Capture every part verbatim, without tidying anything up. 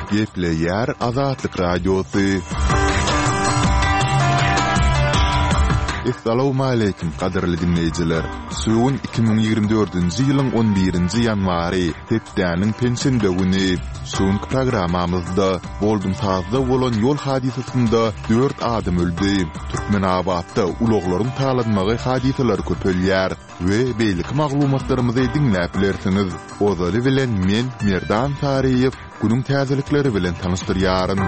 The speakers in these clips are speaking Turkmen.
Gepleyer Azatlyk Radiosu. Assalamu alaykum qadirli dinleyijiler. Suwun iki ming ýigirme dördünji ýylyň on birinji ýanwary hepdäniň pensiýe güni. Suwun programamyzda boldum tazda bolan ýol hadisasynda dört adam öldü. Türkmenabadda uluglaryň talanmagy hadiseler köpelýär we beýlik maglumatlarymyzy dinläp bilersiňiz. Ozaly bilen men Merdan Tariýew günüň täzelikleri bilen tanystyryaryn.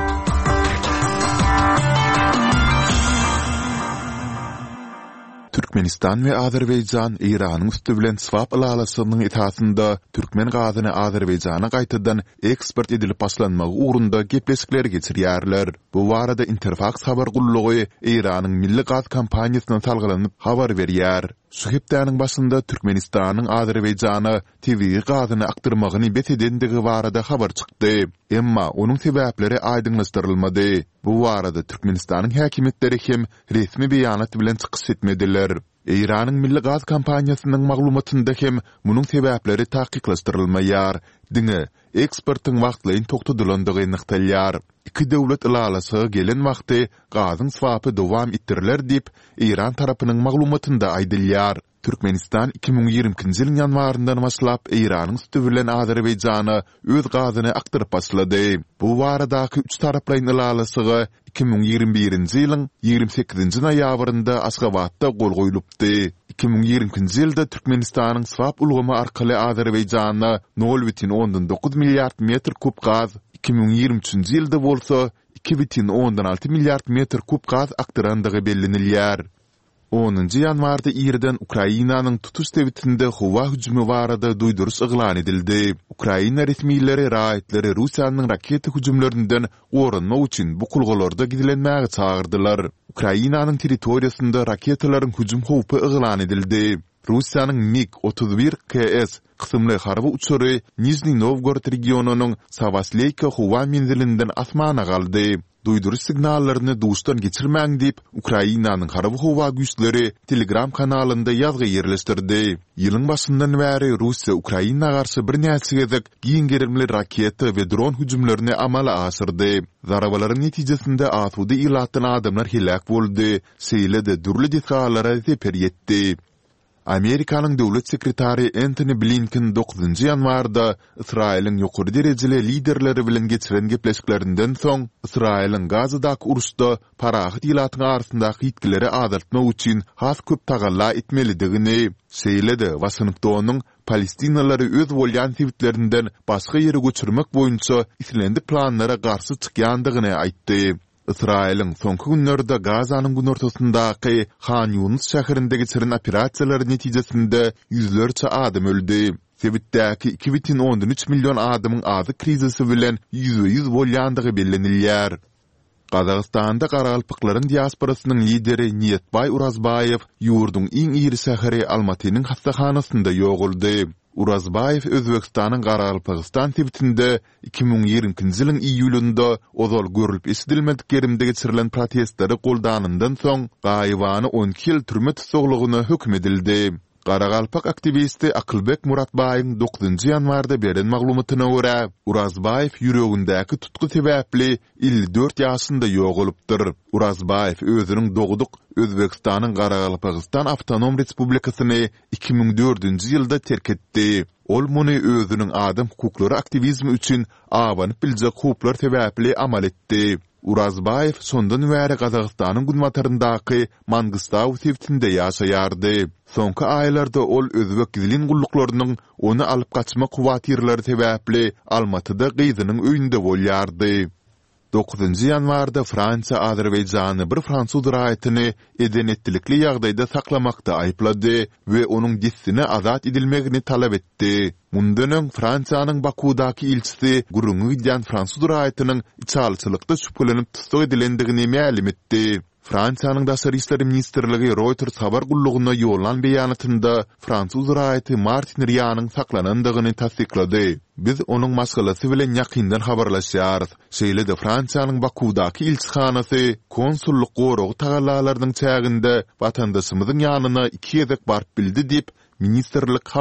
Türkmenistan we Azerbaýjan Iranyň üstü bilen swap alalasynyň etasynda türkmen gazyny Azerbaýjana gaýtadan eksport edilip başlanmagy ugrunda gepleşikler geçirýärler. Bu barada Interfax habar gullugy Iranyň milli gaz kompaniýasyna salgylanyp habar berýär. Şu hepdäniň başynda Türkmenistanyň Azerbaýjana T V gazyny aktyrmagyny betedendigi barada habar çykdy. Emma onuň sebäpleri aýdynlaşdyrylmady. Bu barada Türkmenistanyň häkimetleri hem resmi beýanat bilen çykyş etmediler. Iranyň milli gaz kompaniýasynyň maglumatynda hem munyň sebäpleri taýyklaşdyrylmaýar. Diňe eksportyň wagtlaryň toktadylandygy nyktalýar. İki döwlet ilalasy gelen wagty gazyň swapy dowam ettiriler diýip İran tarapynyň maglumatynda aýdylýar. Türkmenistan iki ming ýigirmeňji ýylyň ýanwaryndan başlap Iranyň üstü bilen Azerbaýjana öz gazyny aktyryp başlady. Bu baradaky üç taraplaryň ilalasyga iki ming ýigirme birinji ýylyň ýigirme sekizinji noýabrynda Aşgabatda gol goýulupdy. iki ming ýigirmeňji ýylda Türkmenistanyň swap ulgamy arkaly Azerbaýjana nol butun ondan dokuz milliard metr kub gaz, iki ming ýigirme üçinji ýylda bolsa iki butun ondan alty milliard metr kub gaz aktyrandygy bellenilýär. onunji ýanwarda Ýerden Ukrainanyň tutuş dewletinde howa hüjümi barada duýduruş yglan edildi. Ukraina resmiýetleri raýatları Russiýanyň raket hüjümlerinden gorunmak üçin bu kulgalarda gidilenmäge çağırdylar. Ukrainanyň territoriýasynda raketalaryň hüjüm howpy yglan edildi. Russiýanyň MiG otuz bir K S kysymly harby uçury Nizhny Novgorod regionunyň Savasleyka howa menzilinden asmana galdy. Duýduruş signallaryny duşdan geçirmäň diýip Ukrainanyň harby howa güýçleri Telegram kanalynda ýazgy ýerleşdirdi. Ýylyň başyndan bäri Russiýa Ukraina garşy bir näçe gezek giňgerimli raket we dron hüjümlerini amala asyrdy. Zarabalaryň netijesinde atudy ilatdan adamlar helak boldy. Seýlede dürli detgalara zeper ýetdi. Amerikanyň döwlet sekretary Antony Blinken dokuzunji ýanwarda Israýlyň ýokary derejeli liderleri bilen geçiren gepleşiklerinden soň Israýlyň Gazydaky uruşda parahat ýylatyň arasyndaky ýetkileri azaltmak üçin has köp tagalla etmelidigini seýledi. Washingtonyň Palestinalary öz bolýan sebitlerinden başga ýere göçürmek boýunça islendi planlara garşy çykýandygyny aýtdy. Israýlyň soňky günlerde Gazanyň gün ortasyndaky Han Yunus şäherinde geçiren operasiýalar netijesinde ýüzlerçe adam öldü. Sebitdäki iki butun ondan üç million adamyň azy krizisi bilen ýüze ýüz bolýandygy bellenilýär. Gazagystanda Garagalpyklaryň diasporasynyň lideri Niyetbay Urazbayew ýurduň iň iri şäheri Almatynyň hastahanasynda ýoguldy. Urazbayew Özbekistanyň Garagalpystan sebitinde iki ming ýigirmeňji ýylyň iýulynda ozal görülip esidilmedik yerimde geçirilen protestleri goldanyndan soň gaýybany on iki ýyl türme tutuklugyna hökm edildi. Garagalpak aktivisti Akylbek Muratbaýyň dokuzunji ýanwarda beren maglumatyna görä, Urazbayew ýüregindäki tutku sebäpli elli dört ýaşynda ýogulypdyr. Urazbayew özüniň doguduk Özbekistanyň Garagalpystan Awtonom Respublikasyny iki ming dördünji ýylda terk etdi. Ol muny özüniň adam hukuklary aktivizmi üçin awanyp biljek hukuklar sebäpli amal etdi. Urazbayew sondan bäri Gazagystanyň günmataryndaky Mangustaw sebitinde ýaşaýardy. Soňky aýlarda ol özbek gizlin gulluklarının onu alıp kaçma kuwatirleri sebäpli Almatyda gyzynyň öýünde bolýardy. dokuzunji ýanwarda Fransiýa Azerbaýjany bir fransuz raýatyny edenetlikli ýagdaýda saklamakda aýplady we onuň gissini azat edilmegini talap etdi. Mundan Fransiýanyň Bakudaky ilçisi Gurungy diýen fransuz raýatynyň içalçylykda şüphelenip tutsak edilendigini ma'lum etdi. Fransiýanyň Daşary işleri ministrligi Reuters habar gullugyna ýollanan beýanatynda fransuz raýaty Martin Rianyň saklanandygyny tasdiklady. Biz onuň maşgalasy bilen ýakyndan habarlaşýarys. Şeýle-de Fransiýanyň Bakudaky ilçihanasy konsulluk goragy tagallalarynyň çäginde watandaşymyzyň ýanyna iki ýezek barp bildi diýip ministrlik